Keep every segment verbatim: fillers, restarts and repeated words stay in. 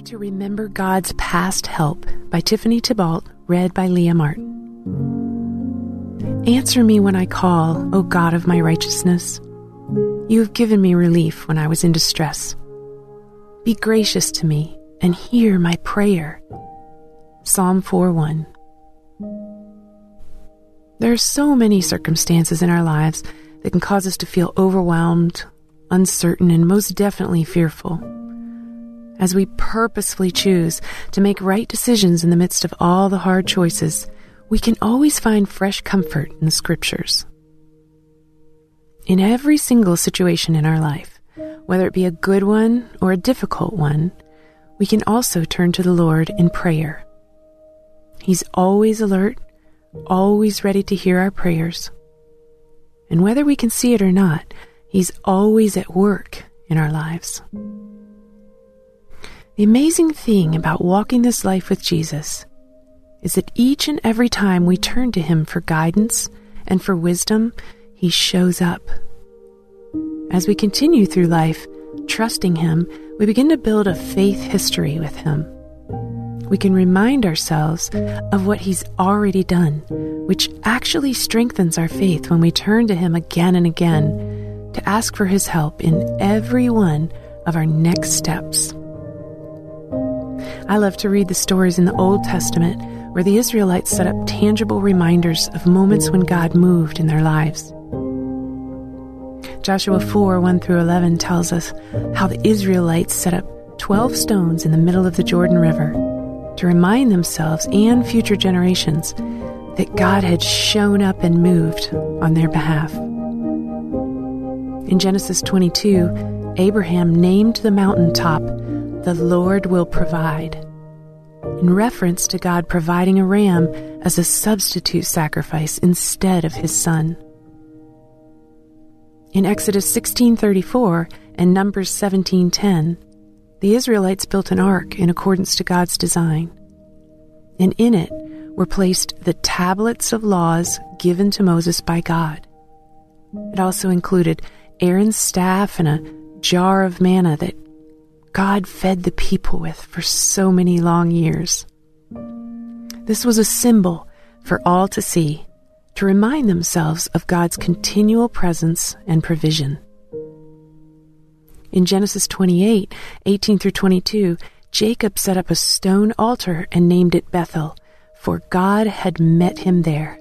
to Remember God's Past Help by Tiffany Thibault, read by Leah Martin. Answer me when I call, O God of my righteousness. You have given me relief when I was in distress. Be gracious to me and hear my prayer. Psalm four one. There are so many circumstances in our lives that can cause us to feel overwhelmed, uncertain, and most definitely fearful. As we purposefully choose to make right decisions in the midst of all the hard choices, we can always find fresh comfort in the Scriptures. In every single situation in our life, whether it be a good one or a difficult one, we can also turn to the Lord in prayer. He's always alert, always ready to hear our prayers. And whether we can see it or not, He's always at work in our lives. The amazing thing about walking this life with Jesus is that each and every time we turn to Him for guidance and for wisdom, He shows up. As we continue through life, trusting Him, we begin to build a faith history with Him. We can remind ourselves of what He's already done, which actually strengthens our faith when we turn to Him again and again to ask for His help in every one of our next steps. I love to read the stories in the Old Testament where the Israelites set up tangible reminders of moments when God moved in their lives. Joshua four, one through eleven tells us how the Israelites set up twelve stones in the middle of the Jordan River to remind themselves and future generations that God had shown up and moved on their behalf. In Genesis twenty-two, Abraham named the mountaintop, "The Lord will provide," in reference to God providing a ram as a substitute sacrifice instead of His son. In Exodus sixteen thirty-four and Numbers seventeen ten, the Israelites built an ark in accordance to God's design, and in it were placed the tablets of laws given to Moses by God. It also included Aaron's staff and a jar of manna that God fed the people with for so many long years. This was a symbol for all to see, to remind themselves of God's continual presence and provision. In Genesis twenty-eight, eighteen through twenty-two, Jacob set up a stone altar and named it Bethel, for God had met him there.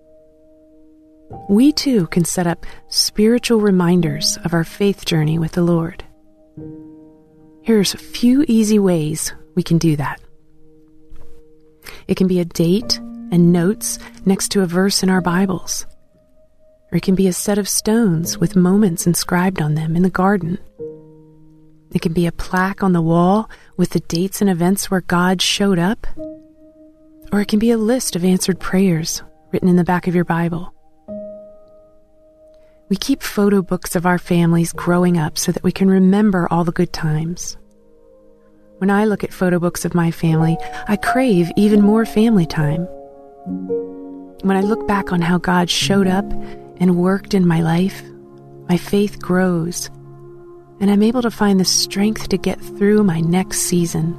We too can set up spiritual reminders of our faith journey with the Lord. Here's a few easy ways we can do that. It can be a date and notes next to a verse in our Bibles. Or it can be a set of stones with moments inscribed on them in the garden. It can be a plaque on the wall with the dates and events where God showed up. Or it can be a list of answered prayers written in the back of your Bible. We keep photo books of our families growing up so that we can remember all the good times. When I look at photo books of my family, I crave even more family time. When I look back on how God showed up and worked in my life, my faith grows, and I'm able to find the strength to get through my next season.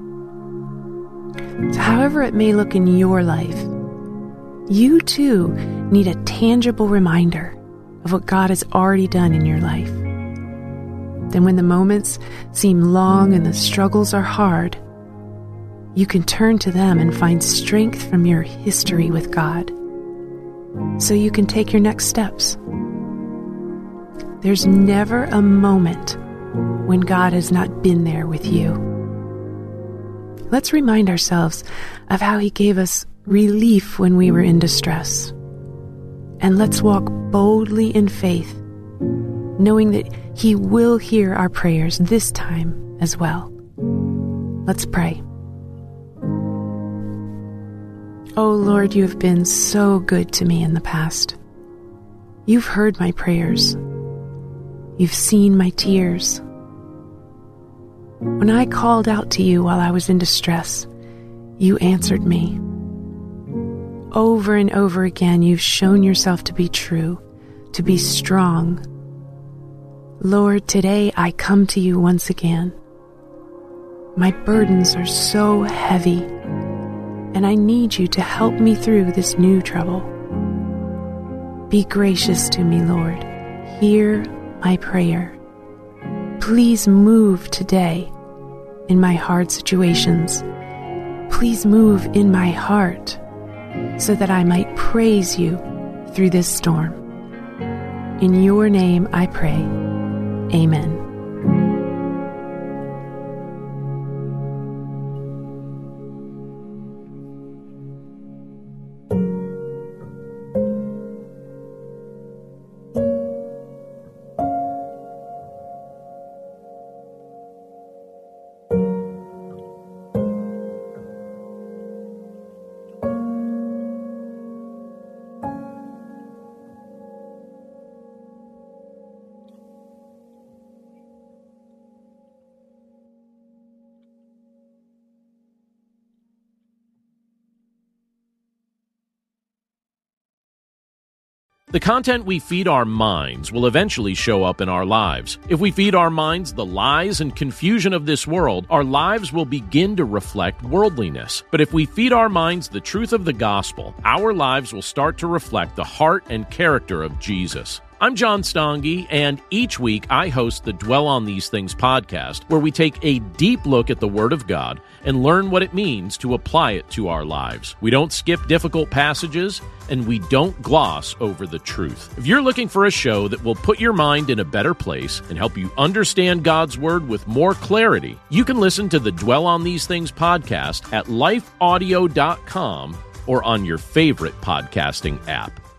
So however it may look in your life, you too need a tangible reminder of what God has already done in your life. Then when the moments seem long and the struggles are hard, you can turn to them and find strength from your history with God, so you can take your next steps. There's never a moment when God has not been there with you. Let's remind ourselves of how He gave us relief when we were in distress. And let's walk boldly in faith, knowing that He will hear our prayers this time as well. Let's pray. Oh Lord, you have been so good to me in the past. You've heard my prayers. You've seen my tears. When I called out to you while I was in distress, you answered me. Over and over again, you've shown yourself to be true, to be strong. Lord, today I come to you once again. My burdens are so heavy, and I need you to help me through this new trouble. Be gracious to me, Lord. Hear my prayer. Please move today in my hard situations. Please move in my heart so that I might praise you through this storm. In your name I pray. Amen. The content we feed our minds will eventually show up in our lives. If we feed our minds the lies and confusion of this world, our lives will begin to reflect worldliness. But if we feed our minds the truth of the gospel, our lives will start to reflect the heart and character of Jesus. I'm John Stange, and each week I host the Dwell on These Things podcast, where we take a deep look at the Word of God and learn what it means to apply it to our lives. We don't skip difficult passages, and we don't gloss over the truth. If you're looking for a show that will put your mind in a better place and help you understand God's Word with more clarity, you can listen to the Dwell on These Things podcast at life audio dot com or on your favorite podcasting app.